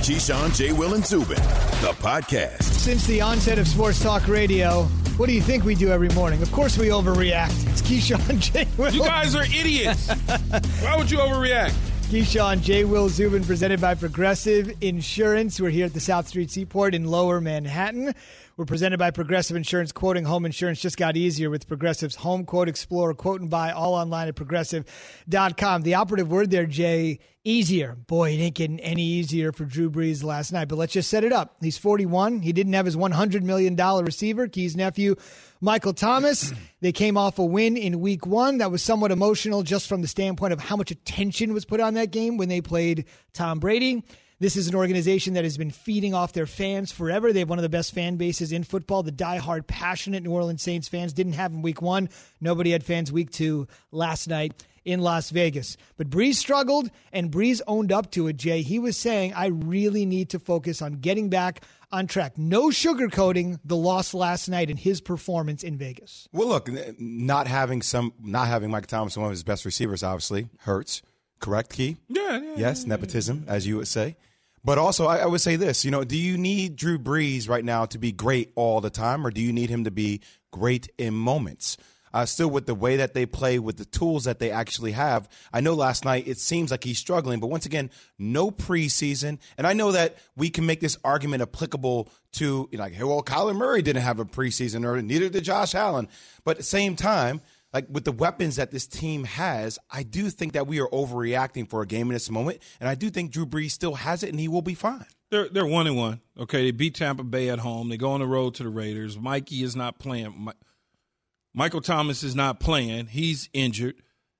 Keyshawn, J. Will, and Zubin, the podcast. Since the onset of Sports Talk Radio, what do you think we do every morning? Of course we overreact. It's Keyshawn, J. Will. You guys are idiots. Why would you overreact? Keyshawn, J. Will, Zubin, presented by Progressive Insurance. We're here at the South Street Seaport in Lower Manhattan. We're presented by Progressive Insurance. Quoting home insurance just got easier with Progressive's Home Quote Explorer. Quote and buy all online at Progressive.com. The operative word there, Jay, easier. Boy, it ain't getting any easier for Drew Brees last night. But let's just set it up. He's 41. He didn't have his $100 million receiver, Key's nephew, Michael Thomas. They came off a win in week 1 that was somewhat emotional just from the standpoint of how much attention was put on that game when they played Tom Brady. This is an organization that has been feeding off their fans forever. They have one of the best fan bases in football. The diehard, passionate New Orleans Saints fans didn't have them week 1. Nobody had fans week 2 last night in Las Vegas. But Brees struggled, and Brees owned up to it, Jay. He was saying, I really need to focus on getting back on track. No sugarcoating the loss last night in his performance in Vegas. Well, look, not having Michael Thomas, one of his best receivers, obviously hurts. Correct, Key? Yes, nepotism, as you would say. But also, I would say this, do you need Drew Brees right now to be great all the time, or do you need him to be great in moments? Still, with the way that they play, with the tools that they actually have, I know last night it seems like he's struggling, but once again, no preseason. And I know that we can make this argument applicable to, Kyler Murray didn't have a preseason, or neither did Josh Allen. But at the same time, like with the weapons that this team has, I do think that we are overreacting for a game in this moment, and I do think Drew Brees still has it, and he will be fine. They're 1-1. Okay, they beat Tampa Bay at home. They go on the road to the Raiders. Mikey is not playing. Michael Thomas is not playing. He's injured.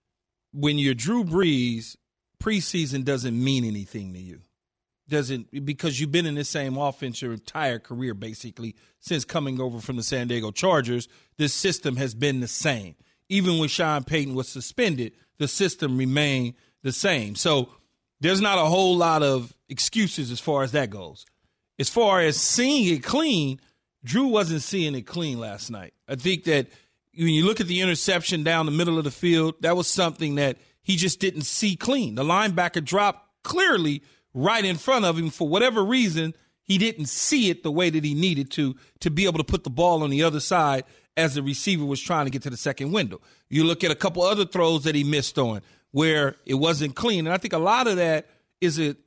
When you're Drew Brees, preseason doesn't mean anything to you. Because you've been in this same offense your entire career, basically, since coming over from the San Diego Chargers. This system has been the same. Even when Sean Payton was suspended, the system remained the same. So there's not a whole lot of excuses as far as that goes. As far as seeing it clean, Drew wasn't seeing it clean last night. I think that when you look at the interception down the middle of the field, that was something that he just didn't see clean. The linebacker dropped clearly right in front of him. For whatever reason, he didn't see it the way that he needed to be able to put the ball on the other side as the receiver was trying to get to the second window. You look at a couple other throws that he missed on where it wasn't clean. And I think a lot of that is he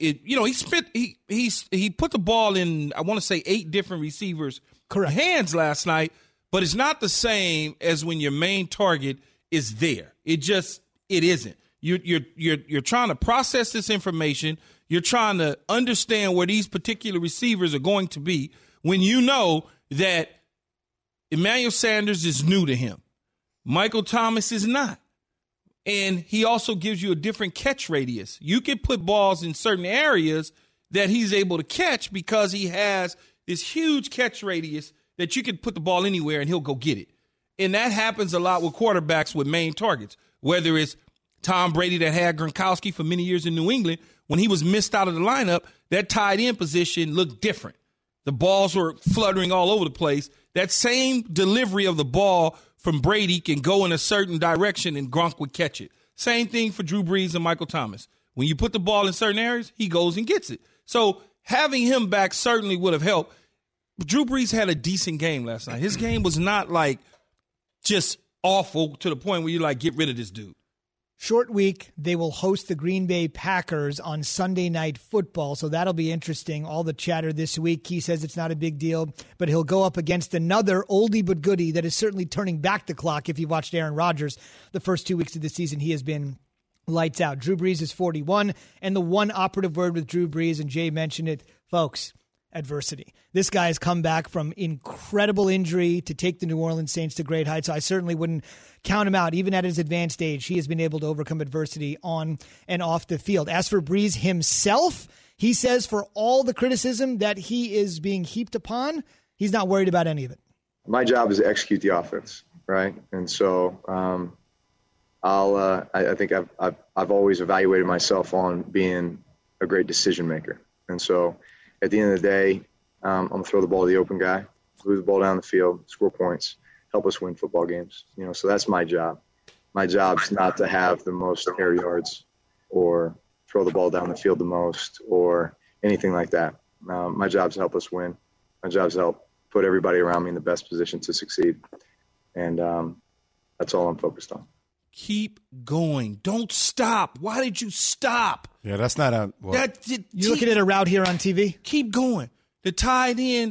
put the ball in, I want to say 8 different receivers' hands last night, but it's not the same as when your main target is there. It isn't. You're trying to process this information. You're trying to understand where these particular receivers are going to be when you know that Emmanuel Sanders is new to him. Michael Thomas is not. And he also gives you a different catch radius. You can put balls in certain areas that he's able to catch because he has this huge catch radius that you can put the ball anywhere and he'll go get it. And that happens a lot with quarterbacks with main targets, whether it's Tom Brady that had Gronkowski for many years in New England. When he was missed out of the lineup, that tight end position looked different. The balls were fluttering all over the place. That same delivery of the ball from Brady can go in a certain direction and Gronk would catch it. Same thing for Drew Brees and Michael Thomas. When you put the ball in certain areas, he goes and gets it. So having him back certainly would have helped. Drew Brees had a decent game last night. His game was not like just awful to the point where you're like, get rid of this dude. Short week, they will host the Green Bay Packers on Sunday Night Football, so that'll be interesting. All the chatter this week, he says it's not a big deal, but he'll go up against another oldie but goodie that is certainly turning back the clock. If you've watched Aaron Rodgers the first 2 weeks of the season, he has been lights out. Drew Brees is 41, and the one operative word with Drew Brees, and Jay mentioned it, folks, adversity. This guy has come back from incredible injury to take the New Orleans Saints to great heights. So I certainly wouldn't count him out. Even at his advanced age, he has been able to overcome adversity on and off the field. As for Brees himself, he says for all the criticism that he is being heaped upon, he's not worried about any of it. My job is to execute the offense, right? And so I think I've always evaluated myself on being a great decision maker. And so at the end of the day, I'm going to throw the ball to the open guy, move the ball down the field, score points, help us win football games. So that's my job. My job's not to have the most air yards or throw the ball down the field the most or anything like that. My job is to help us win. My job is to help put everybody around me in the best position to succeed. And that's all I'm focused on. Keep going. Don't stop. Why did you stop? Yeah, that's not a. Well, you looking at a route here on TV? Keep going. The tight end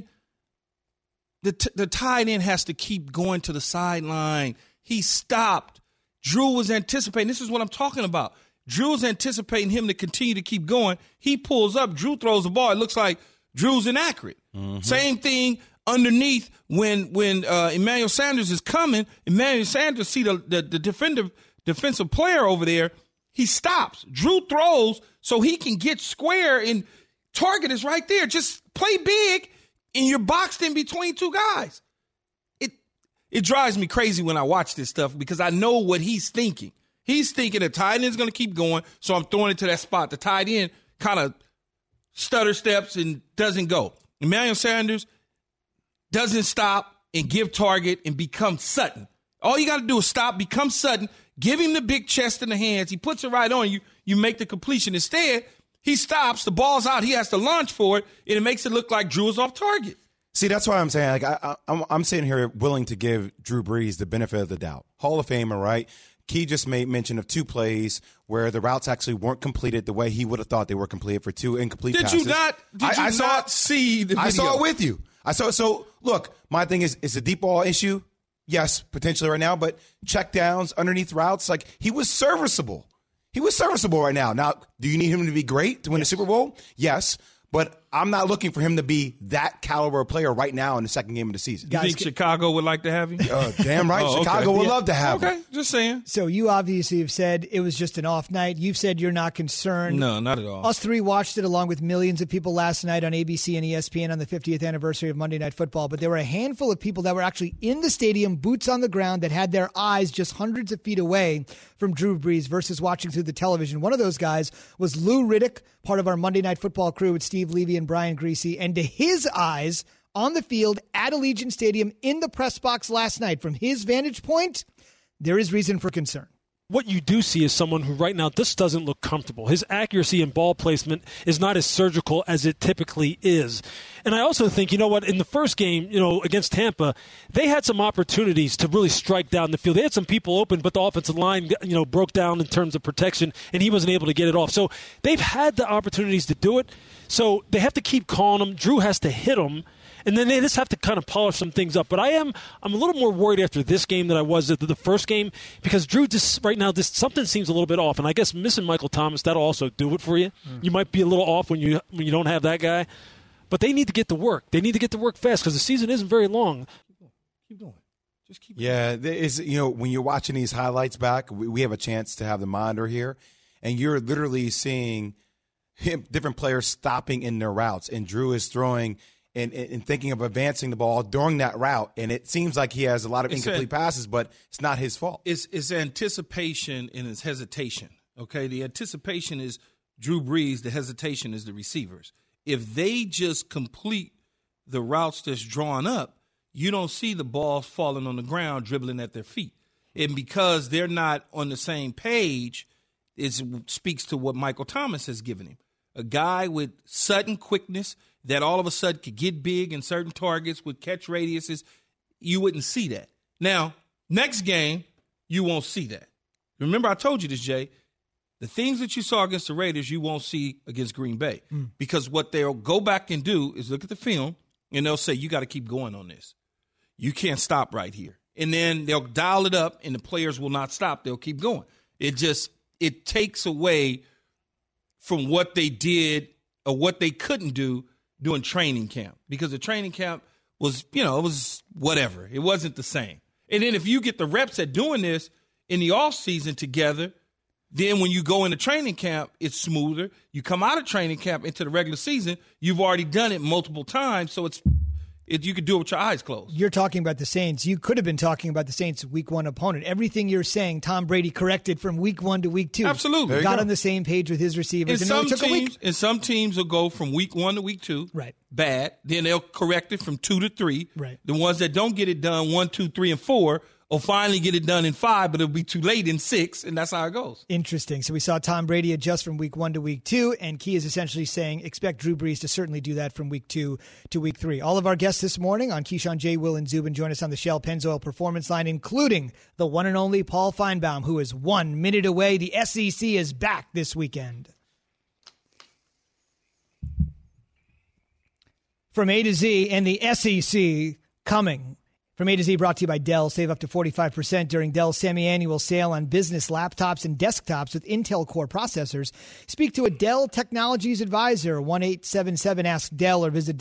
has to keep going to the sideline. He stopped. Drew was anticipating. This is what I'm talking about. Drew was anticipating him to continue to keep going. He pulls up. Drew throws the ball. It looks like Drew's inaccurate. Mm-hmm. Same thing underneath when Emmanuel Sanders is coming. Emmanuel Sanders see the defensive player over there. He stops. Drew throws so he can get square, and target is right there. Just play big, and you're boxed in between two guys. It drives me crazy when I watch this stuff because I know what he's thinking. He's thinking the tight end is going to keep going, so I'm throwing it to that spot. The tight end kind of stutter steps and doesn't go. Emmanuel Sanders doesn't stop and give target and become Sutton. All you got to do is stop, become Sutton, give him the big chest in the hands. He puts it right on you. You make the completion. Instead, he stops. The ball's out. He has to launch for it, and it makes it look like Drew is off target. See, that's why I'm saying, like, I'm sitting here willing to give Drew Brees the benefit of the doubt. Hall of Famer, right? Key just made mention of 2 plays where the routes actually weren't completed the way he would have thought they were completed for 2 incomplete passes. Did you not see the video? I saw it with you. So, look, my thing is, it's a deep ball issue. Yes, potentially right now, but check downs, underneath routes, like, he was serviceable. He was serviceable right now. Now, do you need him to be great to win the Super Bowl? Yes. But I'm not looking for him to be that caliber of player right now in the second game of the season. You think Chicago would like to have him? Damn right. Chicago would love to have him. Okay, just saying. So you obviously have said it was just an off night. You've said you're not concerned. No, not at all. Us 3 watched it along with millions of people last night on ABC and ESPN on the 50th anniversary of Monday Night Football. But there were a handful of people that were actually in the stadium, boots on the ground, that had their eyes just hundreds of feet away from Drew Brees versus watching through the television. One of those guys was Lou Riddick, part of our Monday Night Football crew with Steve Levy and Brian Greasy. And to his eyes, on the field at Allegiant Stadium in the press box last night, from his vantage point, there is reason for concern. What you do see is someone who right now this doesn't look comfortable. His accuracy and ball placement is not as surgical as it typically is. And I also think, you know what, in the first game, against Tampa, they had some opportunities to really strike down the field. They had some people open, but the offensive line, broke down in terms of protection, and he wasn't able to get it off. So they've had the opportunities to do it. So they have to keep calling them. Drew has to hit them. And then they just have to kind of polish some things up. But I'm a little more worried after this game than I was at the first game because Drew just right now something seems a little bit off. And I guess missing Michael Thomas, that'll also do it for you. You might be a little off when you don't have that guy. But they need to get to work. They need to get to work fast because the season isn't very long. Keep going. Just keep going. Yeah, when you're watching these highlights back, we have a chance to have the monitor here, and you're literally seeing different players stopping in their routes. And Drew is throwing and thinking of advancing the ball during that route. And it seems like he has a lot of incomplete passes, but it's not his fault. It's anticipation and it's hesitation, okay? The anticipation is Drew Brees. The hesitation is the receivers. If they just complete the routes that's drawn up, you don't see the balls falling on the ground, dribbling at their feet. And because they're not on the same page, it speaks to what Michael Thomas has given him. A guy with sudden quickness that all of a sudden could get big in certain targets with catch radiuses. You wouldn't see that. Now, next game, you won't see that. Remember, I told you this, Jay. The things that you saw against the Raiders, you won't see against Green Bay. Because what they'll go back and do is look at the film, and they'll say, you got to keep going on this. You can't stop right here. And then they'll dial it up, and the players will not stop. They'll keep going. It takes away from what they did or what they couldn't do during training camp. Because the training camp was, it was whatever. It wasn't the same. And then if you get the reps at doing this in the offseason together, then when you go into training camp, it's smoother. You come out of training camp into the regular season, you've already done it multiple times, so you could do it with your eyes closed. You're talking about the Saints. You could have been talking about the Saints' Week 1 opponent. Everything you're saying, Tom Brady corrected from Week 1 to Week 2. Absolutely. Got on the same page with his receivers. And some teams will go from Week 1 to Week 2. Right. Bad. Then they'll correct it from 2 to 3. Right. The ones that don't get it done 1, 2, 3, and 4 or finally get it done in 5, but it'll be too late in 6, and that's how it goes. Interesting. So we saw Tom Brady adjust from week 1 to week 2, and Key is essentially saying expect Drew Brees to certainly do that from week 2 to week 3. All of our guests this morning on Keyshawn, J. Will, and Zubin join us on the Shell Pennzoil Performance Line, including the one and only Paul Feinbaum, who is 1 minute away. The SEC is back this weekend. From A to Z and the SEC coming. From A to Z brought to you by Dell. Save up to 45% during Dell's semi-annual sale on business laptops and desktops with Intel Core processors. Speak to a Dell Technologies advisor, 1-877-ASK-DELL, or visit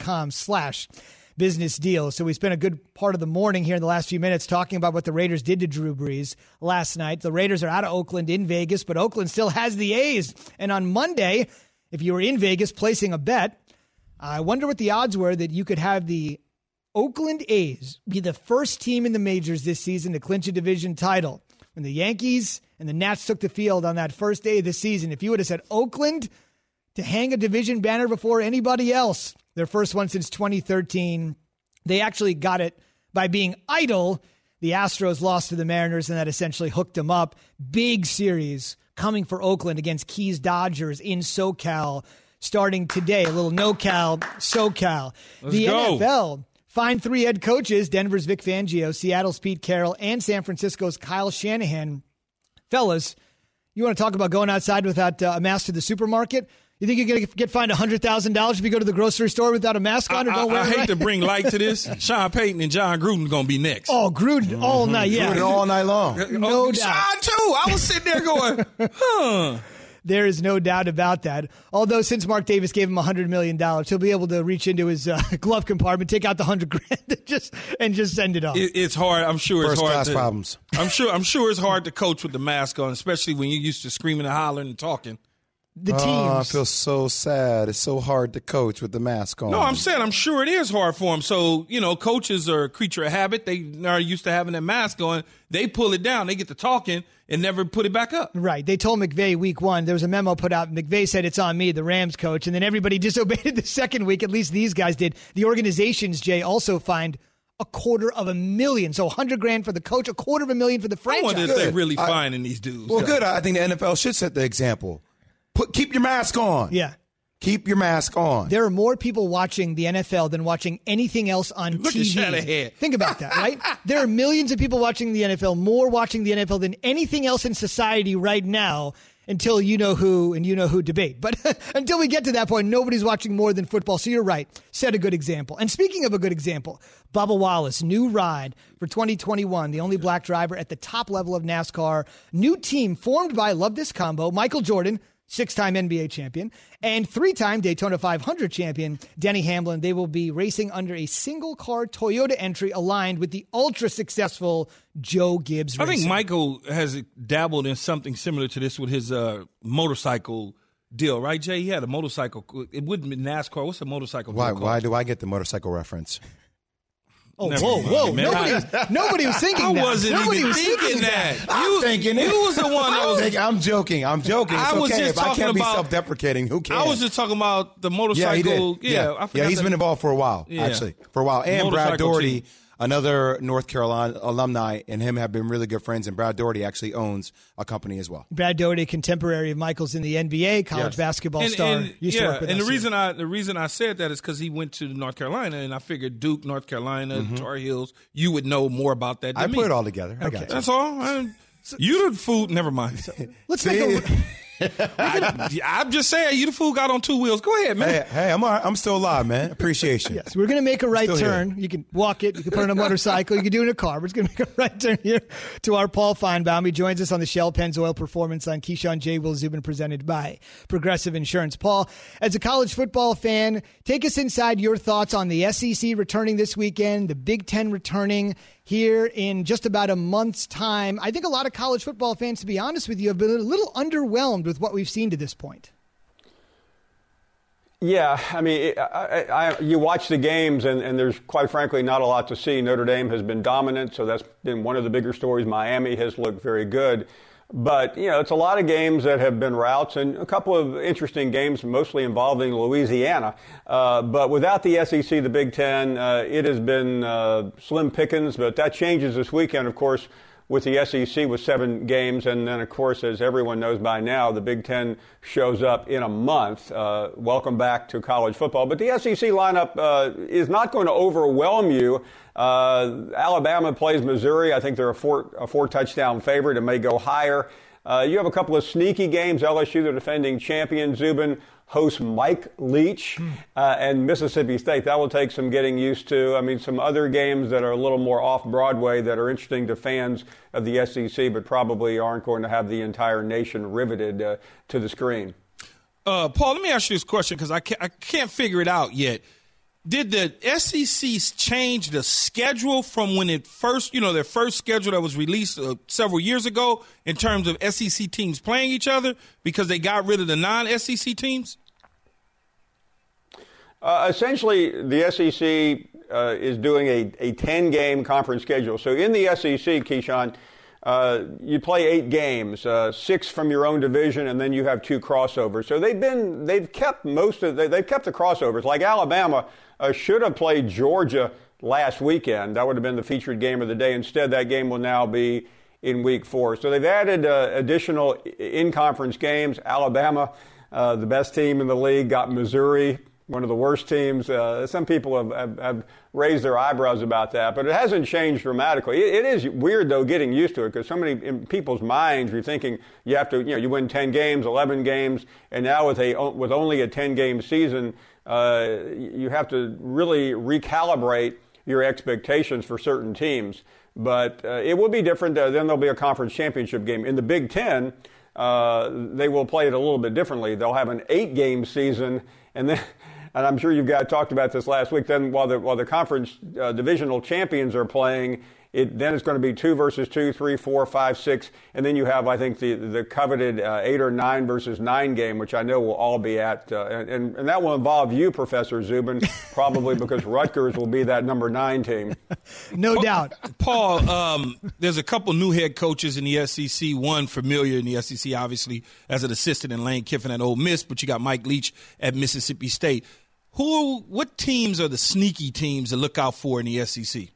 Dell.com/business deal. So we spent a good part of the morning here in the last few minutes talking about what the Raiders did to Drew Brees last night. The Raiders are out of Oakland in Vegas, but Oakland still has the A's. And on Monday, if you were in Vegas placing a bet, I wonder what the odds were that you could have the Oakland A's be the first team in the majors this season to clinch a division title. When the Yankees and the Nats took the field on that first day of the season, if you would have said Oakland to hang a division banner before anybody else, their first one since 2013, they actually got it by being idle. The Astros lost to the Mariners, and that essentially hooked them up. Big series coming for Oakland against Keys Dodgers in SoCal starting today. A little NoCal, SoCal. The NFL fined 3 head coaches, Denver's Vic Fangio, Seattle's Pete Carroll, and San Francisco's Kyle Shanahan. Fellas, you want to talk about going outside without a mask to the supermarket? You think you're going to get fined $100,000 if you go to the grocery store without a mask on? I hate to bring light to this. Sean Payton and John Gruden going to be next. Oh, Gruden all night, yeah. Gruden all night long. No doubt. Sean, too. I was sitting there going, huh. There is no doubt about that. Although since Mark Davis gave him $100 million, he'll be able to reach into his glove compartment, take out the $100,000 and just send it off. It's hard. I'm sure it's hard. First class problems. I'm sure it's hard to coach with the mask on, especially when you're used to screaming and hollering and talking. The teams. Oh, I feel so sad. It's so hard to coach with the mask on. No, I'm saying I'm sure it is hard for them. So, coaches are a creature of habit. They are used to having that mask on. They pull it down. They get to talking and never put it back up. Right. They told McVay week 1. There was a memo put out. McVay said it's on me, the Rams coach. And then everybody disobeyed it the second week. At least these guys did. The organizations, Jay, also fined $250,000. So $100,000 for the coach, $250,000 for the franchise. I wonder if they're really finding these dudes. Well, good. I think the NFL should set the example. Keep your mask on. Yeah. Keep your mask on. There are more people watching the NFL than watching anything else on Look TV. at Shanahan. Think about that, right? There are millions of people watching the NFL, more watching the NFL than anything else in society right now until you know who debate. But until we get to that point, nobody's watching more than football. So you're right. Set a good example. And speaking of a good example, Bubba Wallace, new ride for 2021, the only black driver at the top level of NASCAR. New team formed by, love this combo, Michael Jordan, 6-time NBA champion, and 3-time Daytona 500 champion, Denny Hamlin. They will be racing under a single-car Toyota entry aligned with the ultra-successful Joe Gibbs Racing. I think Michael has dabbled in something similar to this with his motorcycle deal, right, Jay? He had a motorcycle. It wouldn't be NASCAR. What's a motorcycle? Why do I get the motorcycle reference? Oh, Never whoa. mind, Nobody was thinking that. I wasn't even thinking that. I'm thinking it. You was the one that was. I'm joking. It's I was okay. just If I talking can't be about- self-deprecating, who cares? I was just talking about the Yeah, motorcycle. he did. I forgot he's been involved for a while, actually. For a while. And Brad Motorcycle Doherty, team. another North Carolina alumni, and him have been really good friends, and Brad Doherty actually owns a company as well. Brad Doherty, contemporary of Michael's in the NBA, college basketball star. Used to work with and us the reason I said that is because he went to North Carolina, and I figured Duke, North Carolina, Tar Heels, you would know more about that than I me. put it all together. I got you. That's all. You the food. Never mind. Let's make a... I'm just saying, you the fool got on 2 wheels. Go ahead, man. Hey, I'm still alive, man. Appreciation. Yes, we're going to make a right Still turn. here. You can walk it. You can put it on a motorcycle. You can do it in a car. We're just going to make a right turn here to our Paul Feinbaum. He joins us on the Shell Pennzoil Performance on Keyshawn, J. Will, Zubin, presented by Progressive Insurance. Paul, as a college football fan, take us inside your thoughts on the SEC returning this weekend, the Big Ten returning here in just about a month's time. I think a lot of college football fans, to be honest with you, have been a little underwhelmed with what we've seen to this point. Yeah, I mean, you watch the games, and there's, quite frankly, not a lot to see. Notre Dame has been dominant, so that's been one of the bigger stories. Miami has looked very good. But, it's a lot of games that have been routes and a couple of interesting games, mostly involving Louisiana. But without the SEC, the Big Ten, it has been slim pickings. But that changes this weekend, of course, with the SEC with 7 games. And then, of course, as everyone knows by now, the Big Ten shows up in a month. Welcome back to college football. But the SEC lineup is not going to overwhelm you. Alabama plays Missouri. I think they're a four touchdown favorite. It may go higher. You have a couple of sneaky games. LSU, the defending champion. Zubin hosts Mike Leach and Mississippi State. That will take some getting used to. I mean, some other games that are a little more off-Broadway that are interesting to fans of the SEC, but probably aren't going to have the entire nation riveted to the screen. Paul, let me ask you this question because I can't figure it out yet. Did the SEC change the schedule from when it first, their first schedule that was released several years ago in terms of SEC teams playing each other because they got rid of the non-SEC teams? Essentially, the SEC is doing a 10-game conference schedule. So in the SEC, Keyshawn, you play 8 games, 6 from your own division, and then you have 2 crossovers. So they've kept the crossovers. Like Alabama should have played Georgia last weekend. That would have been the featured game of the day. Instead, that game will now be in week 4. So they've added additional in-conference games. Alabama, the best team in the league, got Missouri, one of the worst teams. Some people have raised their eyebrows about that, but it hasn't changed dramatically. It is weird, though, getting used to it, because so many in people's minds, you're thinking you have to, you win 10 games, 11 games, and now with only a 10-game season, you have to really recalibrate your expectations for certain teams. But it will be different. Then there'll be a conference championship game. In the Big Ten, they will play it a little bit differently. They'll have an 8-game season, and then, and I'm sure you guys talked about this last week. Then while the conference divisional champions are playing, then it's going to be 2 versus 2, 3, 4, 5, 6, and then you have, I think, the coveted 8 or 9 versus 9 game, which I know we'll all be at, and that will involve you, Professor Zubin, probably because Rutgers will be that number 9 team. No doubt. Paul, there's a couple new head coaches in the SEC. One familiar in the SEC, obviously, as an assistant in Lane Kiffin at Ole Miss, but you got Mike Leach at Mississippi State. What teams are the sneaky teams to look out for in the SEC?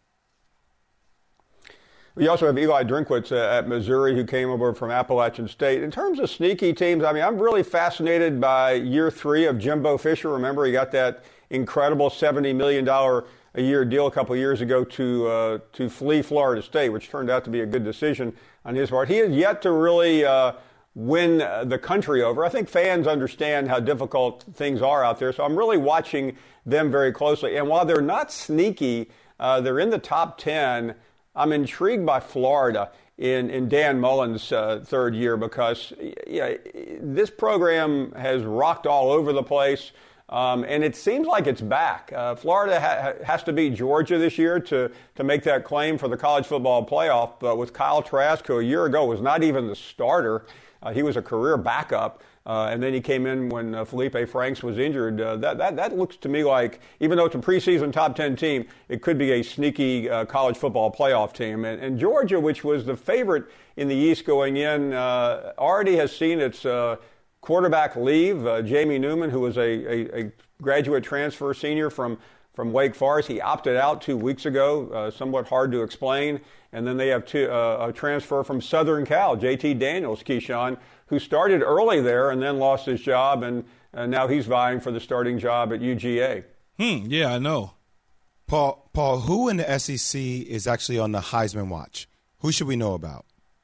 We also have Eli Drinkwitz at Missouri, who came over from Appalachian State. In terms of sneaky teams, I mean, I'm really fascinated by year 3 of Jimbo Fisher. Remember, he got that incredible $70 million a year deal a couple of years ago to flee Florida State, which turned out to be a good decision on his part. He has yet to really win the country over. I think fans understand how difficult things are out there, so I'm really watching them very closely. And while they're not sneaky, they're in the top 10. I'm intrigued by Florida in Dan Mullen's third year because this program has rocked all over the place, and it seems like it's back. Florida has to beat Georgia this year to make that claim for the college football playoff, but with Kyle Trask, who a year ago was not even the starter, he was a career backup. And then he came in when Felipe Franks was injured. That looks to me like, even though it's a preseason top 10 team, it could be a sneaky college football playoff team. And Georgia, which was the favorite in the East going in, already has seen its quarterback leave. Jamie Newman, who was a graduate transfer senior from Wake Forest, he opted out 2 weeks ago, somewhat hard to explain. And then they have a transfer from Southern Cal, J.T. Daniels, Keyshawn, who started early there and then lost his job, and now he's vying for the starting job at UGA. Yeah, I know. Paul, who in the SEC is actually on the Heisman watch? Who should we know about?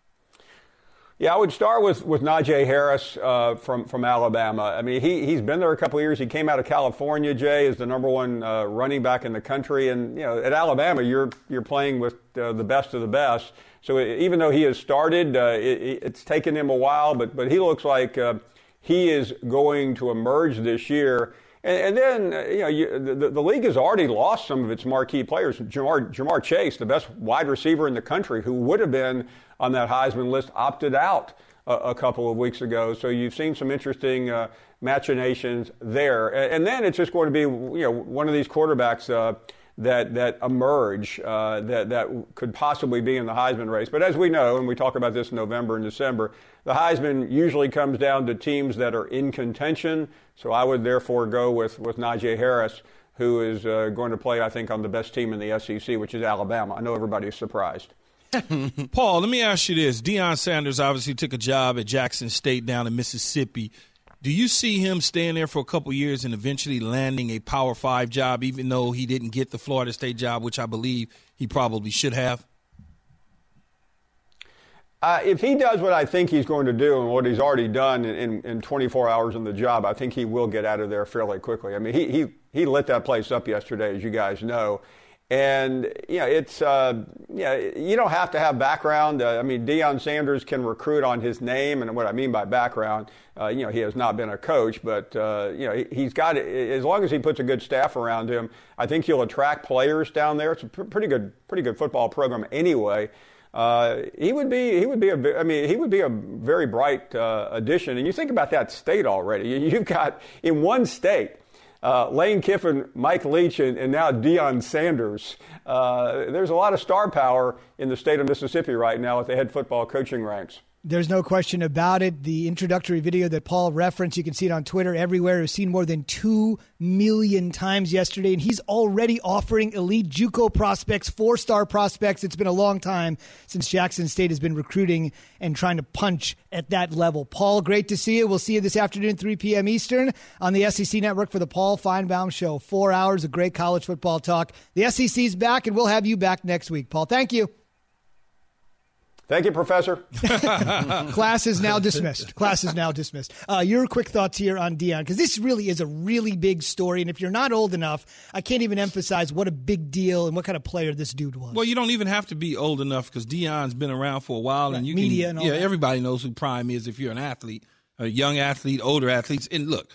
Yeah, I would start with Najee Harris from Alabama. I mean, he's been there a couple of years. He came out of California, Jay, as the number 1 running back in the country. And, at Alabama, you're playing with the best of the best. So even though he has started, it's taken him a while, but he looks like he is going to emerge this year. And then, the league has already lost some of its marquee players. Jamar Chase, the best wide receiver in the country, who would have been on that Heisman list, opted out a couple of weeks ago. So you've seen some interesting machinations there. And then it's just going to be, one of these quarterbacks, that emerge that could possibly be in the Heisman race. But as we know, and we talk about this in November and December, the Heisman usually comes down to teams that are in contention. So I would therefore go with Najee Harris, who is going to play, I think, on the best team in the SEC, which is Alabama. I know everybody's surprised. Paul, let me ask you this. Deion Sanders obviously took a job at Jackson State down in Mississippi. Do you see him staying there for a couple years and eventually landing a Power 5 job, even though he didn't get the Florida State job, which I believe he probably should have? If he does what I think he's going to do and what he's already done in 24 hours on the job, I think he will get out of there fairly quickly. I mean, he lit that place up yesterday, as you guys know. And, it's, you don't have to have background. I mean, Deion Sanders can recruit on his name. And what I mean by background, he has not been a coach, but, he's got, as long as he puts a good staff around him, I think he'll attract players down there. It's a pretty good football program anyway. He would be a very bright addition. And you think about that state already. You've got in one state, Lane Kiffin, Mike Leach, and now Deion Sanders. There's a lot of star power in the state of Mississippi right now at the head football coaching ranks. There's no question about it. The introductory video that Paul referenced, you can see it on Twitter everywhere. It was seen more than 2 million times yesterday, and he's already offering elite JUCO prospects, 4-star prospects. It's been a long time since Jackson State has been recruiting and trying to punch at that level. Paul, great to see you. We'll see you this afternoon, 3 p.m. Eastern on the SEC Network for the Paul Feinbaum Show. 4 hours of great college football talk. The SEC's back, and we'll have you back next week. Paul, thank you. Thank you, Professor. Class is now dismissed. Your quick thoughts here on Deion, because this really is a really big story. And if you're not old enough, I can't even emphasize what a big deal and what kind of player this dude was. Well, you don't even have to be old enough because Deion's been around for a while. Right. And you media and all that. Everybody knows who Prime is if you're an athlete, a young athlete, older athletes. And look,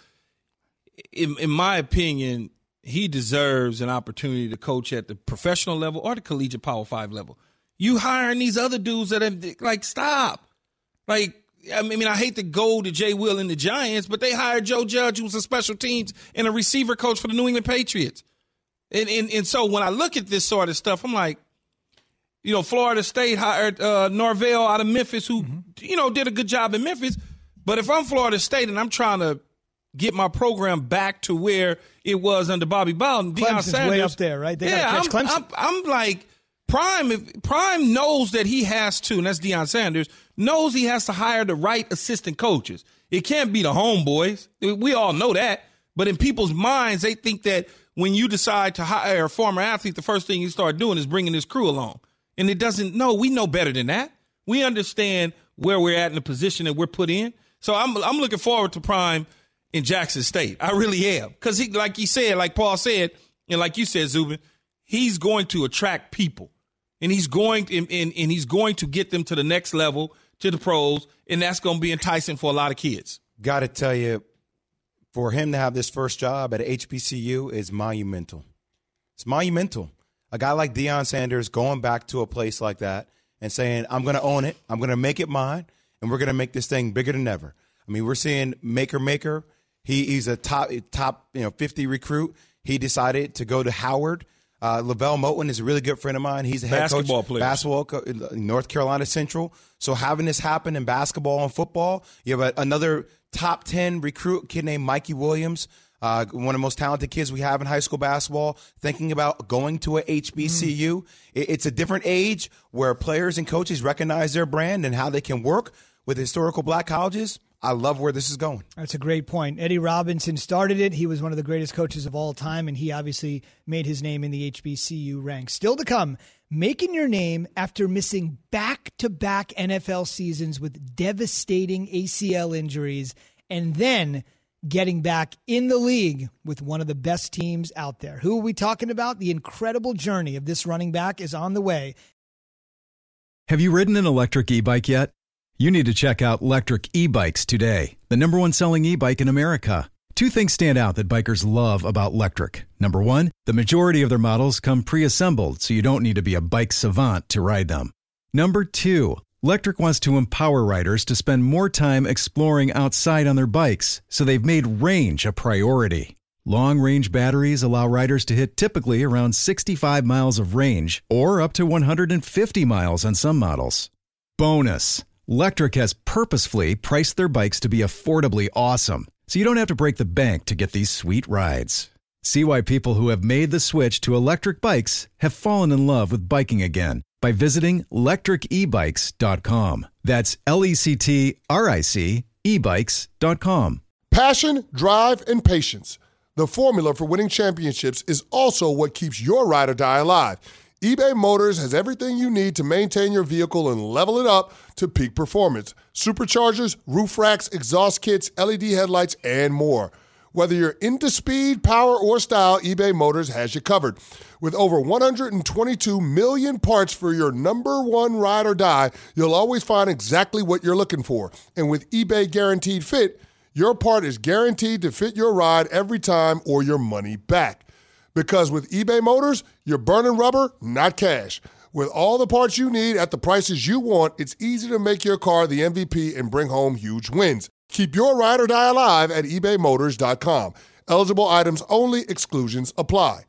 in my opinion, he deserves an opportunity to coach at the professional level or the collegiate Power 5 level. You hiring these other dudes that have, stop. I hate to go to Jay Will and the Giants, but they hired Joe Judge, who's a special teams and a receiver coach for the New England Patriots. And so when I look at this sort of stuff, I'm like, Florida State hired Norvell out of Memphis, who, did a good job in Memphis. But if I'm Florida State and I'm trying to get my program back to where it was under Bobby Bowden, Deion Sanders, way up there, right? They gotta catch Clemson. I'm like, Prime knows that he has to, and that's Deion Sanders, knows he has to hire the right assistant coaches. It can't be the homeboys. We all know that. But in people's minds, they think that when you decide to hire a former athlete, the first thing you start doing is bringing his crew along. And it doesn't, no, we know better than that. We understand where we're at in the position that we're put in. So I'm looking forward to Prime in Jackson State. I really am. Because like Paul said, and like you said, Zubin, he's going to attract people. And he's going to get them to the next level, to the pros, and that's going to be enticing for a lot of kids. Got to tell you, for him to have this first job at HBCU is monumental. It's monumental. A guy like Deion Sanders going back to a place like that and saying, I'm going to own it, I'm going to make it mine, and we're going to make this thing bigger than ever. I mean, we're seeing Maker. He's a top 50 recruit. He decided to go to Howard. Lavelle Moten is a really good friend of mine. He's a head coach, basketball, North Carolina Central. So having this happen in basketball and football, you have another top 10 recruit, kid named Mikey Williams, one of the most talented kids we have in high school basketball, thinking about going to a HBCU. It's a different age where players and coaches recognize their brand and how they can work with historical black colleges. I love where this is going. That's a great point. Eddie Robinson started it. He was one of the greatest coaches of all time, and he obviously made his name in the HBCU ranks. Still to come, making your name after missing back-to-back NFL seasons with devastating ACL injuries, and then getting back in the league with one of the best teams out there. Who are we talking about? The incredible journey of this running back is on the way. Have you ridden an electric e-bike yet? You need to check out Lectric E-Bikes today, the #1 selling e-bike in America. Two things stand out that bikers love about Lectric. Number one, the majority of their models come pre-assembled, so you don't need to be a bike savant to ride them. Number two, Lectric wants to empower riders to spend more time exploring outside on their bikes, so they've made range a priority. Long-range batteries allow riders to hit typically around 65 miles of range or up to 150 miles on some models. Bonus, Lectric has purposefully priced their bikes to be affordably awesome, so you don't have to break the bank to get these sweet rides. See why people who have made the switch to electric bikes have fallen in love with biking again by visiting lectricebikes.com. That's LECTRIC ebikes.com. Passion, drive, and patience. The formula for winning championships is also what keeps your ride or die alive. eBay Motors has everything you need to maintain your vehicle and level it up to peak performance. Superchargers, roof racks, exhaust kits, LED headlights, and more. Whether you're into speed, power, or style, eBay Motors has you covered. With over 122 million parts for your number one ride or die, you'll always find exactly what you're looking for. And with eBay Guaranteed Fit, your part is guaranteed to fit your ride every time or your money back. Because with eBay Motors, you're burning rubber, not cash. With all the parts you need at the prices you want, it's easy to make your car the MVP and bring home huge wins. Keep your ride or die alive at ebaymotors.com. Eligible items only. Exclusions apply.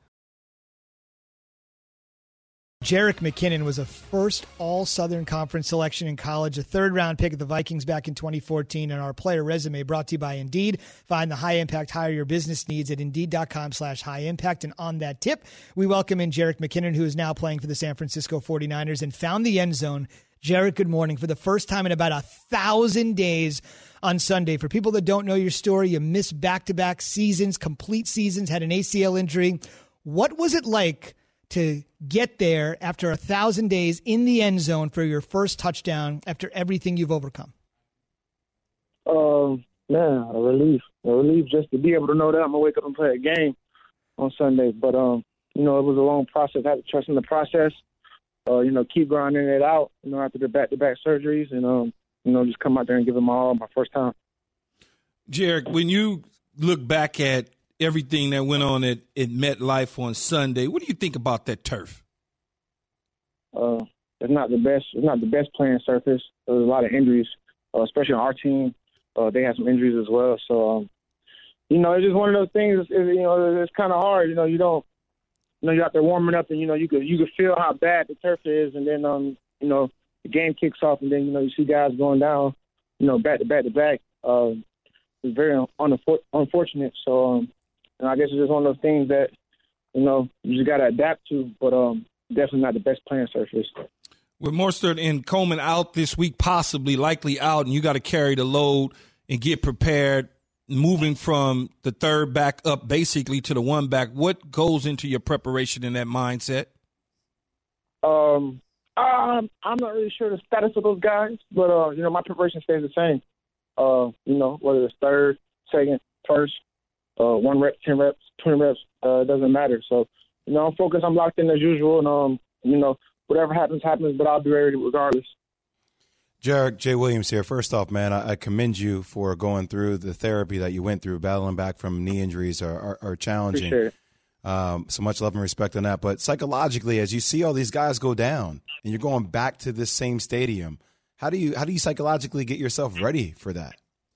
Jerick McKinnon was a first All-Southern Conference selection in college, a third-round pick of the Vikings back in 2014, and our player resume brought to you by Indeed. Find the high-impact, hire your business needs at Indeed.com/high-impact. And on that tip, we welcome in Jerick McKinnon, who is now playing for the San Francisco 49ers and found the end zone. Jerick, good morning. For the first time in about 1,000 days on Sunday. For people that don't know your story, you missed back-to-back seasons, complete seasons, had an ACL injury. What was it like to get there after 1,000 days in the end zone for your first touchdown after everything you've overcome? Man, a relief just to be able to know that I'm going to wake up and play a game on Sunday. But, it was a long process. I had to trust in the process, keep grinding it out, after the back-to-back surgeries and, just come out there and give it my all my first time. Jerick, when you look back at everything that went on at MetLife on Sunday, what do you think about that turf? It's not the best. It's not the best playing surface. There's a lot of injuries, especially on our team. They had some injuries as well. So, it's just one of those things. It's kind of hard. You're out there warming up, and you could feel how bad the turf is, and then the game kicks off, and then you see guys going down, back to back. It's very unfortunate. So. I guess it's just one of those things that, you just got to adapt to, but definitely not the best playing surface. With Mostert and Coleman out this week, likely out, and you got to carry the load and get prepared, moving from the third back up basically to the one back, what goes into your preparation in that mindset? I'm not really sure the status of those guys, but, my preparation stays the same. Whether it's third, second, first, 1 rep, 10 reps, 20 reps, it doesn't matter. So, I'm focused, I'm locked in as usual, and, whatever happens, but I'll be ready regardless. Jerick, Jay Williams here. First off, man, I commend you for going through the therapy that you went through. Battling back from knee injuries are challenging. Appreciate it. So much love and respect on that. But psychologically, as you see all these guys go down and you're going back to this same stadium, how do you psychologically get yourself ready for that?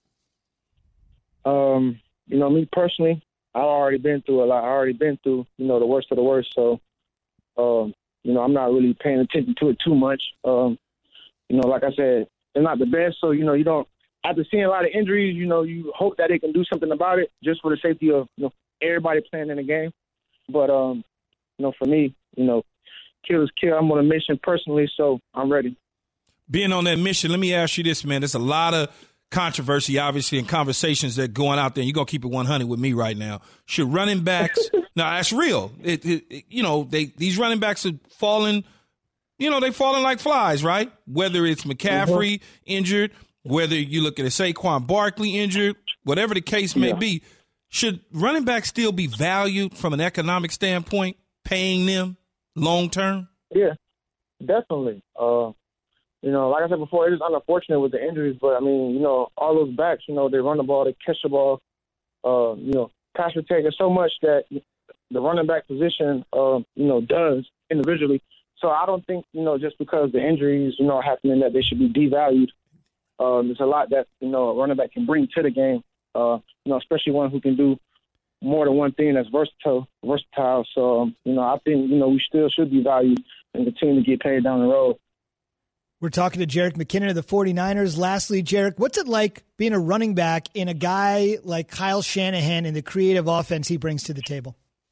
Me personally, I've already been through a lot. I already been through, the worst of the worst. So, I'm not really paying attention to it too much. Like I said, they're not the best. So, you don't, after seeing a lot of injuries, you hope that they can do something about it just for the safety of, everybody playing in the game. But, for me, kill is kill. I'm on a mission personally, so I'm ready. Being on that mission, let me ask you this, man. There's a lot of controversy, obviously, and conversations that are going out there. And you're going to keep it 100 with me right now. Should running backs – no, that's real. These running backs are falling – they're falling like flies, right? Whether it's McCaffrey injured, whether you look at a Saquon Barkley injured, whatever the case may be, should running backs still be valued from an economic standpoint, paying them long term? Yeah, definitely. Like I said before, it is unfortunate with the injuries, but, all those backs, they run the ball, they catch the ball, pass protect. There's so much that the running back position, does individually. So I don't think, just because the injuries, are happening that they should be devalued. There's a lot that, a running back can bring to the game, especially one who can do more than one thing that's versatile. So, I think, we still should be valued and continue to get paid down the road. We're talking to Jerick McKinnon of the 49ers. Lastly, Jerick, what's it like being a running back in a guy like Kyle Shanahan and the creative offense he brings to the table?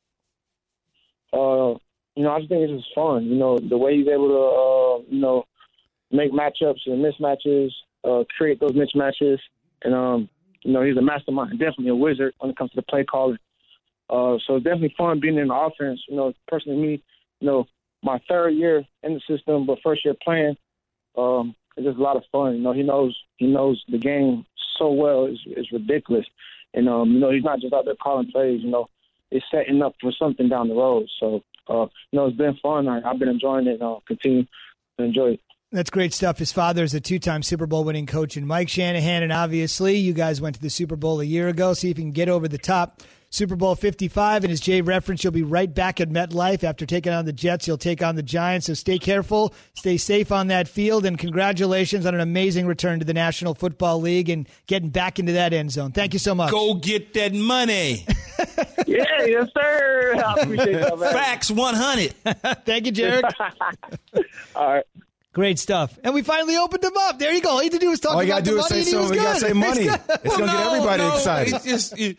I just think it's just fun. The way he's able to, make matchups and mismatches, create those mismatches. And, he's a mastermind, definitely a wizard when it comes to the play calling. So it's definitely fun being in the offense. Personally, me, my third year in the system, but first year playing, it's just a lot of fun. He knows the game so well. It's ridiculous. And, he's not just out there calling plays, it's setting up for something down the road. So, it's been fun. I've been enjoying it and continue to enjoy it. That's great stuff. His father is a two-time Super Bowl winning coach in Mike Shanahan, and obviously you guys went to the Super Bowl a year ago. See if you can get over the top. Super Bowl 55, and as Jay referenced, you'll be right back at MetLife. After taking on the Jets, you'll take on the Giants. So stay careful, stay safe on that field, and congratulations on an amazing return to the National Football League and getting back into that end zone. Thank you so much. Go get that money. Yeah, yes, sir. I appreciate that, man. Facts 100. Thank you, Jerick. All right. Great stuff. And we finally opened him up. There you go. All you had to do was talk about the money. All you got to do is say something. You got to say money. It's going to get everybody excited.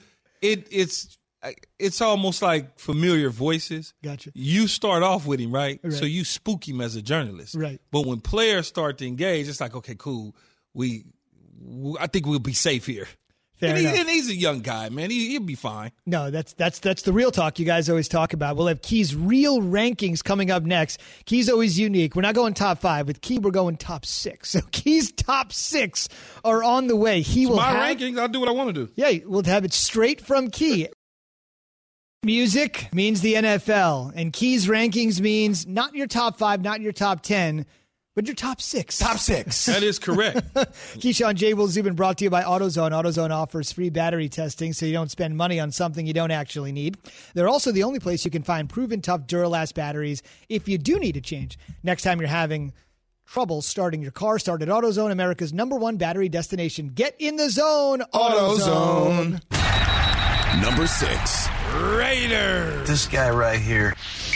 It's almost like familiar voices. Gotcha. You start off with him, right? So you spook him as a journalist. Right. But when players start to engage, it's like, okay, cool. I think we'll be safe here. Fair enough. And he's a young guy, man. He'll be fine. No, that's the real talk you guys always talk about. We'll have Key's real rankings coming up next. Key's always unique. We're not going top 5. With Key, we're going top 6. So Key's top 6 are on the way. Rankings. I'll do what I want to do. Yeah, we'll have it straight from Key. Music means the NFL, and Key's rankings means not your top 5, not your top 10, but your top 6. Top 6. That is correct. Keyshawn, J. Will Zubin, brought to you by AutoZone. AutoZone offers free battery testing so you don't spend money on something you don't actually need. They're also the only place you can find proven tough Duralast batteries if you do need a change. Next time you're having trouble starting your car, start at AutoZone, America's #1 battery destination. Get in the zone, AutoZone. Number 6. Raiders. This guy right here.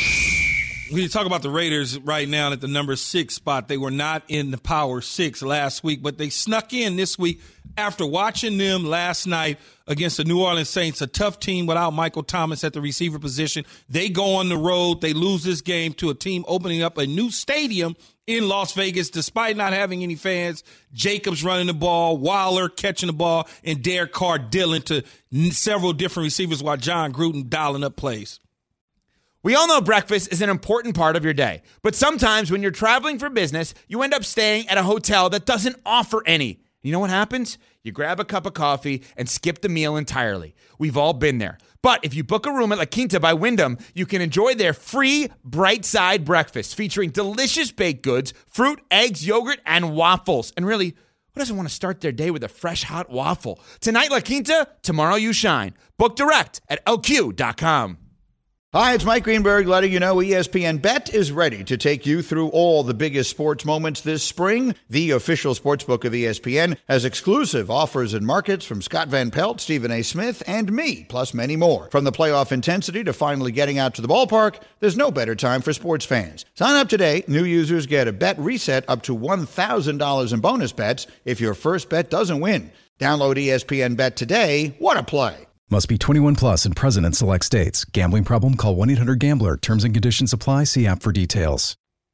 We talk about the Raiders right now at the number 6 spot. They were not in the Power 6 last week, but they snuck in this week after watching them last night against the New Orleans Saints, a tough team without Michael Thomas at the receiver position. They go on the road. They lose this game to a team opening up a new stadium in Las Vegas, despite not having any fans. Jacobs running the ball, Waller catching the ball, and Derek Carr dealing to several different receivers while John Gruden dialing up plays. We all know breakfast is an important part of your day, but sometimes when you're traveling for business, you end up staying at a hotel that doesn't offer any. You know what happens? You grab a cup of coffee and skip the meal entirely. We've all been there. But if you book a room at La Quinta by Wyndham, you can enjoy their free Bright Side breakfast featuring delicious baked goods, fruit, eggs, yogurt, and waffles. And really, who doesn't want to start their day with a fresh hot waffle? Tonight, La Quinta, tomorrow you shine. Book direct at LQ.com. Hi, it's Mike Greenberg letting you know ESPN Bet is ready to take you through all the biggest sports moments this spring. The official sportsbook of ESPN has exclusive offers and markets from Scott Van Pelt, Stephen A. Smith, and me, plus many more. From the playoff intensity to finally getting out to the ballpark, there's no better time for sports fans. Sign up today. New users get a bet reset up to $1,000 in bonus bets if your first bet doesn't win. Download ESPN Bet today. What a play. Must be 21 plus and present in select states. Gambling problem? Call 1-800-GAMBLER. Terms and conditions apply. See app for details.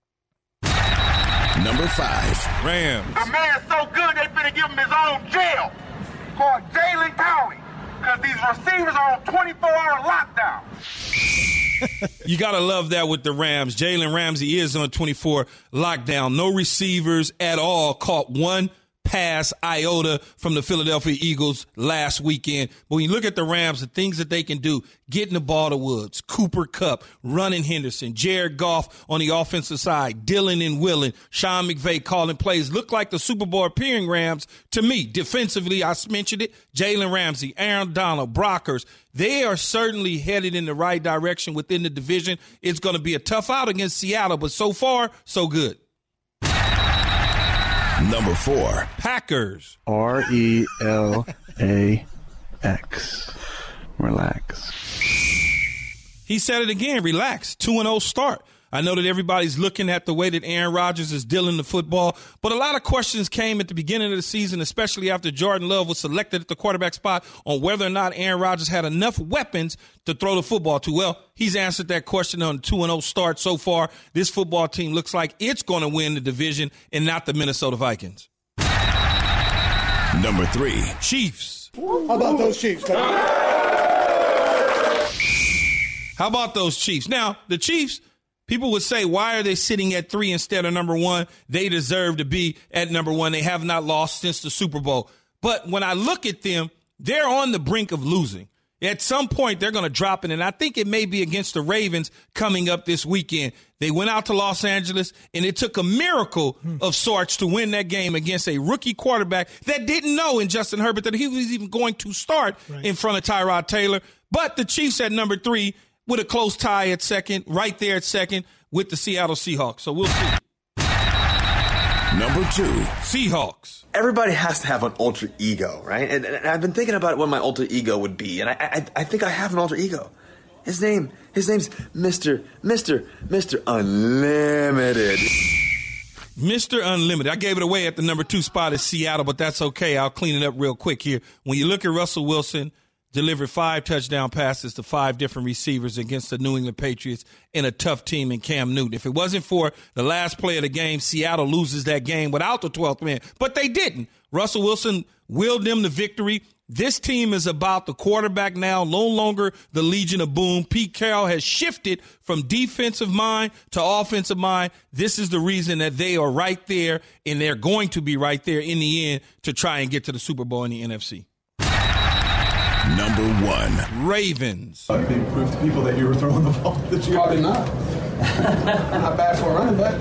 Number 5. Rams. The man's so good they finna give him his own jail called Jalen County because these receivers are on 24-hour lockdown. You got to love that with the Rams. Jalen Ramsey is on 24 lockdown. No receivers at all. Caught one pass iota from the Philadelphia Eagles last weekend. But when you look at the Rams, the things that they can do, getting the ball to Woods, Cooper Kupp, running Henderson, Jared Goff on the offensive side, Dylan and Willen, Sean McVay calling plays, look like the Super Bowl appearing Rams to me. Defensively, I mentioned it, Jalen Ramsey, Aaron Donald, Brockers, they are certainly headed in the right direction within the division. It's going to be a tough out against Seattle, but so far, so good. Number 4. Packers. RELAX. relax. He said it again, relax. 2-0 start. I know that everybody's looking at the way that Aaron Rodgers is dealing the football, but a lot of questions came at the beginning of the season, especially after Jordan Love was selected at the quarterback spot, on whether or not Aaron Rodgers had enough weapons to throw the football to. Well, he's answered that question on 2-0 start so far. This football team looks like it's going to win the division and not the Minnesota Vikings. Number 3. Chiefs. How about those Chiefs? How about those Chiefs? Now, the Chiefs, people would say, why are they sitting at 3 instead of number 1? They deserve to be at number 1. They have not lost since the Super Bowl. But when I look at them, they're on the brink of losing. At some point, they're going to drop it, and I think it may be against the Ravens coming up this weekend. They went out to Los Angeles, and it took a miracle of sorts to win that game against a rookie quarterback that didn't know in Justin Herbert that he was even going to start in front of Tyrod Taylor. But the Chiefs at number 3 with a close tie at second, right there at second with the Seattle Seahawks. So we'll see. Number 2. Seahawks. Everybody has to have an alter ego, right? And I've been thinking about what my alter ego would be, and I think I have an alter ego. His name's Mr. Unlimited. Mr. Unlimited. I gave it away at the number 2 spot at Seattle, but that's okay. I'll clean it up real quick here. When you look at Russell Wilson, delivered 5 touchdown passes to 5 different receivers against the New England Patriots in a tough team in Cam Newton. If it wasn't for the last play of the game, Seattle loses that game without the 12th man. But they didn't. Russell Wilson willed them to victory. This team is about the quarterback now, no longer the Legion of Boom. Pete Carroll has shifted from defensive mind to offensive mind. This is the reason that they are right there, and they're going to be right there in the end to try and get to the Super Bowl in the NFC. Number 1. Ravens. I think prove to people that you were throwing the ball that you probably not. Not bad for a running back.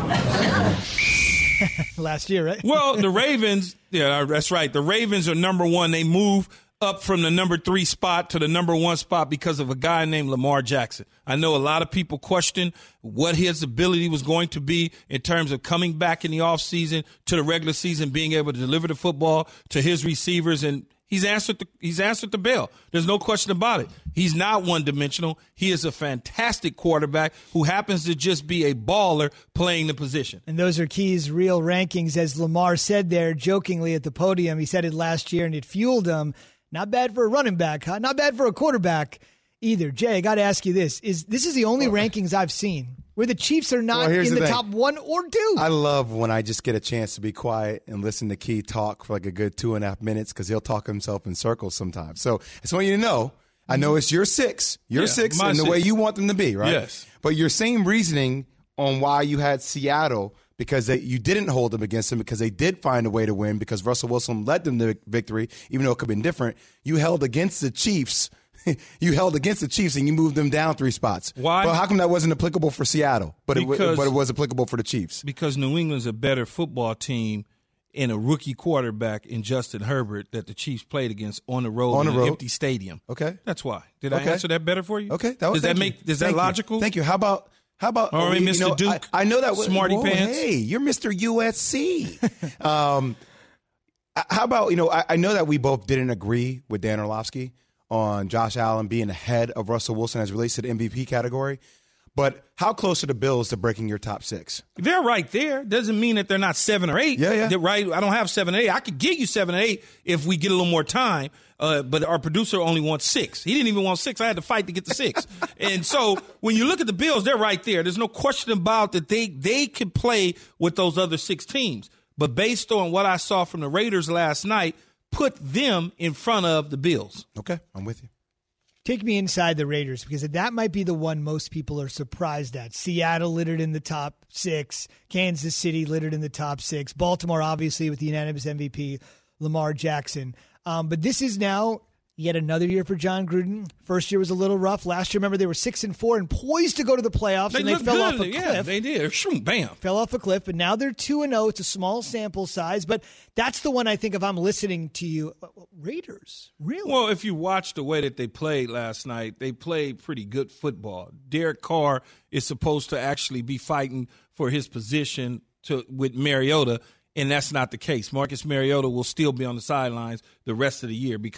Last year, right? Well, the Ravens, yeah, that's right. The Ravens are number 1. They move up from the number 3 spot to the number 1 spot because of a guy named Lamar Jackson. I know a lot of people question what his ability was going to be in terms of coming back in the offseason to the regular season, being able to deliver the football to his receivers, and he's answered the bell. There's no question about it. He's not one-dimensional. He is a fantastic quarterback who happens to just be a baller playing the position. And those are Key's real rankings, as Lamar said there jokingly at the podium. He said it last year, and it fueled him. Not bad for a running back, huh? Not bad for a quarterback either. Jay, I got to ask you this. This is the only rankings I've seen where the Chiefs are not in the top 1 or 2. I love when I just get a chance to be quiet and listen to Key talk for like a good 2.5 minutes because he'll talk himself in circles sometimes. So I just want you to know, I know it's your 6. Your 6 and the way you want them to be, right? Yes. But your same reasoning on why you had Seattle, because you didn't hold them against them, because they did find a way to win, because Russell Wilson led them to victory, even though it could have been different. You held against the Chiefs. You held against the Chiefs and you moved them down 3 spots. Why? Well, how come that wasn't applicable for Seattle, but it was applicable for the Chiefs? Because New England's a better football team and a rookie quarterback in Justin Herbert that the Chiefs played against on the road in an empty stadium. Okay. That's why. Did I answer that better for you? Okay. Is that logical? Thank you. How about all right, Mr. Duke? I know that Smarty pants. Hey, you're Mr. USC. How about, I know that we both didn't agree with Dan Orlovsky on Josh Allen being ahead of Russell Wilson as it relates to the MVP category. But how close are the Bills to breaking your top 6? They're right there. Doesn't mean that they're not 7 or 8. Yeah. They're right. I don't have 7 or 8. I could get you 7 or 8 if we get a little more time. But our producer only wants 6. He didn't even want 6. I had to fight to get the 6. And so when you look at the Bills, they're right there. There's no question about that. They can play with those other 6 teams. But based on what I saw from the Raiders last night, put them in front of the Bills. Okay, I'm with you. Take me inside the Raiders, because that might be the one most people are surprised at. Seattle littered in the top 6. Kansas City littered in the top 6. Baltimore, obviously, with the unanimous MVP, Lamar Jackson. But this is now yet another year for John Gruden. First year was a little rough. Last year, remember, they were 6-4 and poised to go to the playoffs, and they fell off a cliff. Yeah, they did. Bam. Fell off a cliff, but now they're 2-0. It's a small sample size, but that's the one I think if I'm listening to you. Raiders, really? Well, if you watch the way that they played last night, they played pretty good football. Derek Carr is supposed to actually be fighting for his position with Mariota, and that's not the case. Marcus Mariota will still be on the sidelines the rest of the year because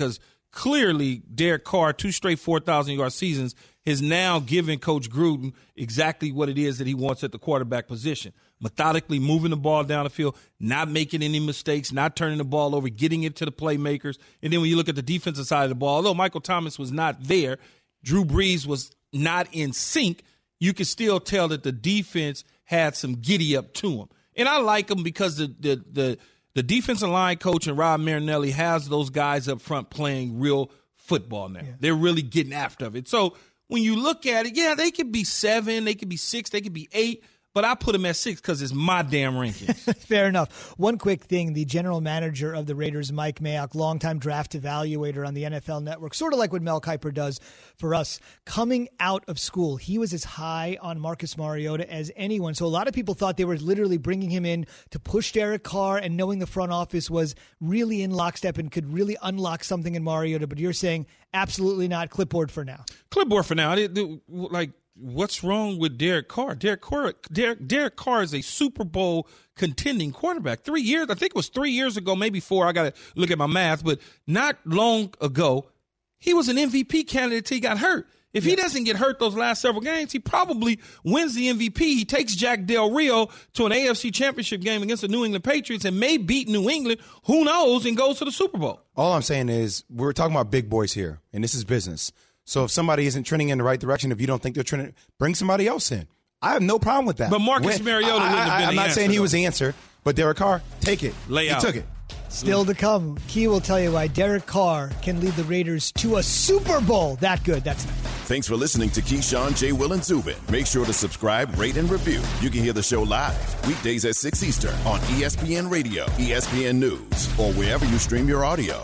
clearly Derek Carr, 2 straight 4,000-yard seasons, has now given Coach Gruden exactly what it is that he wants at the quarterback position. Methodically moving the ball down the field, not making any mistakes, not turning the ball over, getting it to the playmakers. And then when you look at the defensive side of the ball, although Michael Thomas was not there, Drew Brees was not in sync, you could still tell that the defense had some giddy up to him. And I like him because the defensive line coach and Rob Marinelli has those guys up front playing real football now. Yeah. They're really getting after it. So when you look at it, yeah, they could be 7, they could be 6, they could be 8. But I put him at 6 because it's my damn rankings. Fair enough. One quick thing, the general manager of the Raiders, Mike Mayock, longtime draft evaluator on the NFL Network, sort of like what Mel Kiper does for us, coming out of school, he was as high on Marcus Mariota as anyone. So a lot of people thought they were literally bringing him in to push Derek Carr, and knowing the front office was really in lockstep and could really unlock something in Mariota. But you're saying absolutely not, clipboard for now. Clipboard for now. What's wrong with Derek Carr? Derek Carr is a Super Bowl contending quarterback. 3 years, I think it was 3 years ago, maybe 4. I got to look at my math, but not long ago, he was an MVP candidate till he got hurt. If he doesn't get hurt those last several games, he probably wins the MVP. He takes Jack Del Rio to an AFC championship game against the New England Patriots and may beat New England, who knows, and goes to the Super Bowl. All I'm saying is we're talking about big boys here, and this is business. So if somebody isn't trending in the right direction, if you don't think they're trending, bring somebody else in. I have no problem with that. But Marcus Mariota wouldn't have been the answer. I'm not saying he was the answer, but Derek Carr, take it. Lay out. He took it. Still to come. Key will tell you why Derek Carr can lead the Raiders to a Super Bowl. That good. That's nice. Thanks for listening to Keyshawn, J. Will, and Zubin. Make sure to subscribe, rate, and review. You can hear the show live weekdays at 6 Eastern on ESPN Radio, ESPN News, or wherever you stream your audio.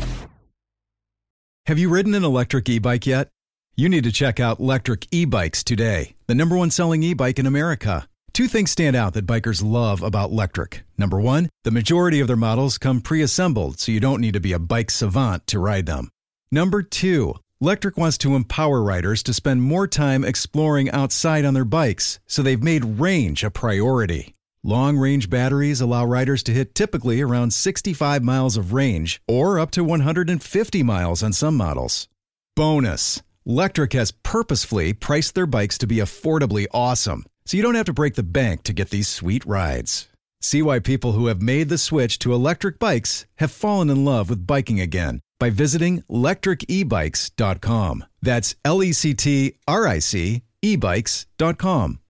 Have you ridden an electric e-bike yet? You need to check out Lectric E-Bikes today, the #1 selling e-bike in America. 2 things stand out that bikers love about Lectric. Number 1, the majority of their models come pre-assembled, so you don't need to be a bike savant to ride them. Number 2, Lectric wants to empower riders to spend more time exploring outside on their bikes, so they've made range a priority. Long-range batteries allow riders to hit typically around 65 miles of range, or up to 150 miles on some models. Bonus, Lectric has purposefully priced their bikes to be affordably awesome, so you don't have to break the bank to get these sweet rides. See why people who have made the switch to electric bikes have fallen in love with biking again by visiting lectricebikes.com. That's LECTRIC ebikes.com.